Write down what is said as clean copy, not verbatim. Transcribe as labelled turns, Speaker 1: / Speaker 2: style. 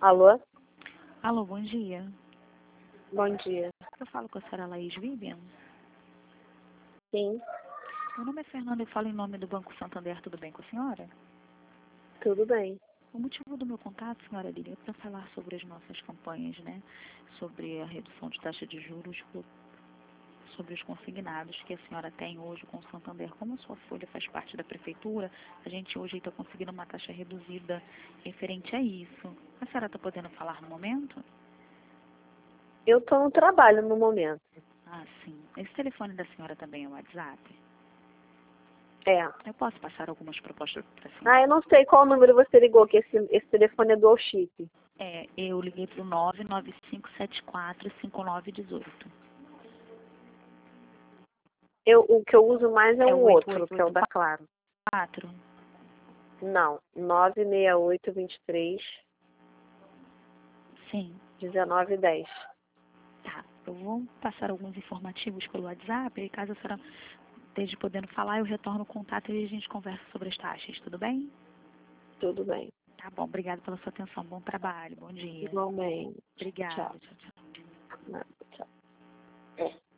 Speaker 1: Alô?
Speaker 2: Alô, bom dia.
Speaker 1: Bom dia.
Speaker 2: Eu falo com a senhora Laís Vivian.
Speaker 1: Sim,
Speaker 2: Meu nome é Fernanda, eu falo em nome do Banco Santander, tudo bem com a senhora?
Speaker 1: tudo bem.
Speaker 2: O motivo do meu contato, senhora Lili, é para falar sobre as nossas campanhas, né? Sobre a redução de taxa de juros, sobre os consignados que a senhora tem hoje com o Santander. Como a sua folha faz parte da prefeitura, a gente hoje está conseguindo uma taxa reduzida referente a isso. A senhora está podendo falar no momento?
Speaker 1: Eu estou no trabalho no momento.
Speaker 2: Ah, sim. Esse telefone da senhora também é o WhatsApp?
Speaker 1: É.
Speaker 2: Eu posso passar algumas propostas para a senhora?
Speaker 1: Eu não sei qual número você ligou, que esse telefone é dual chip.
Speaker 2: Eu liguei para o 995745918.
Speaker 1: O que eu uso mais é
Speaker 2: É
Speaker 1: um
Speaker 2: o
Speaker 1: outro, que é o da Claro.
Speaker 2: 8884?
Speaker 1: Não, 96823
Speaker 2: Sim.
Speaker 1: 1910.
Speaker 2: Tá. Eu vou passar alguns informativos pelo WhatsApp e caso a senhora esteja podendo falar, eu retorno o contato e a gente conversa sobre as taxas, tudo bem?
Speaker 1: Tudo bem.
Speaker 2: Tá bom, obrigada pela sua atenção. Bom trabalho, bom dia.
Speaker 1: Igualmente.
Speaker 2: Obrigada,
Speaker 1: Tchau.
Speaker 2: tchau, tchau.
Speaker 1: Nada, tchau.